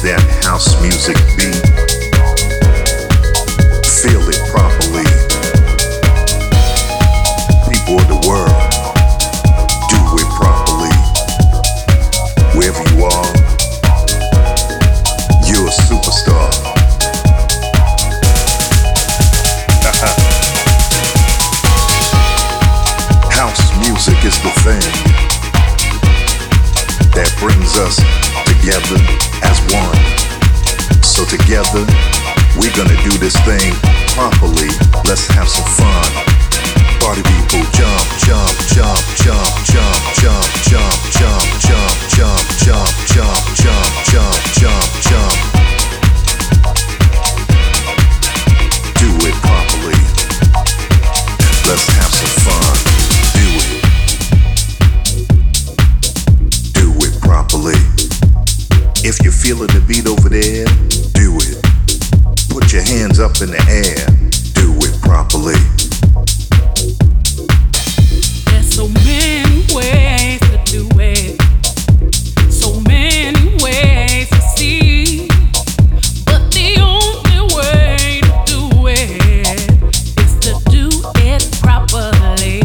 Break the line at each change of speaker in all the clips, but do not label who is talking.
that house music beat. Feel it properly. People of the world, do it properly. Wherever you are, you're a superstar. House music is the thing that brings us together as one. So together, we're gonna do this thing properly. Let's have some fun. Party people, jump, jump, jump, jump, jump, jump, jump, jump, jump, jump, jump, jump, jump, jump, jump, jump. Do it properly. Let's have some fun. Do it. Do it properly. If you're feeling the beat over there, do it. Put your hands up in the air. Do it properly.
There's so many ways to do it. So many ways to see. But the only way to do it is to do it properly.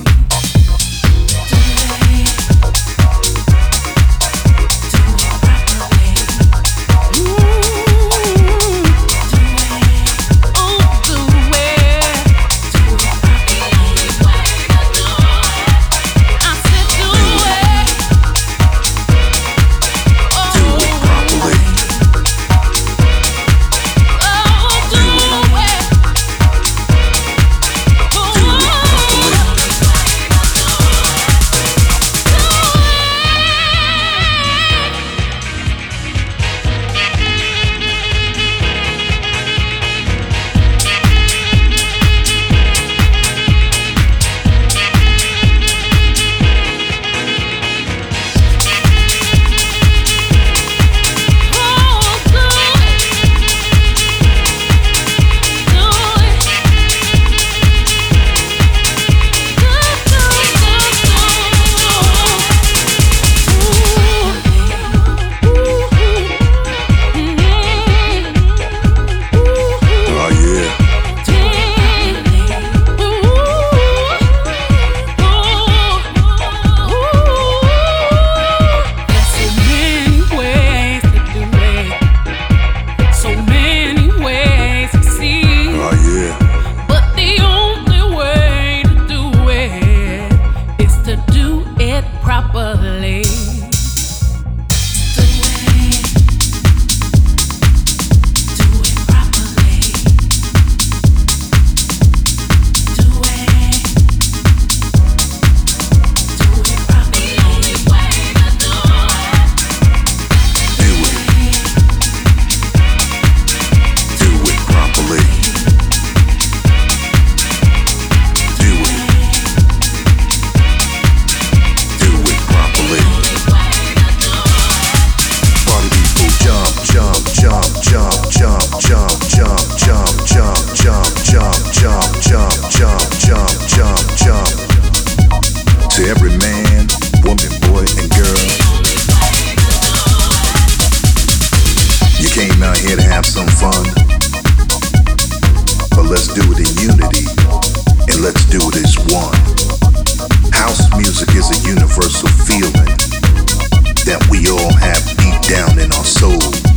Music is a universal feeling that we all have deep down in our soul.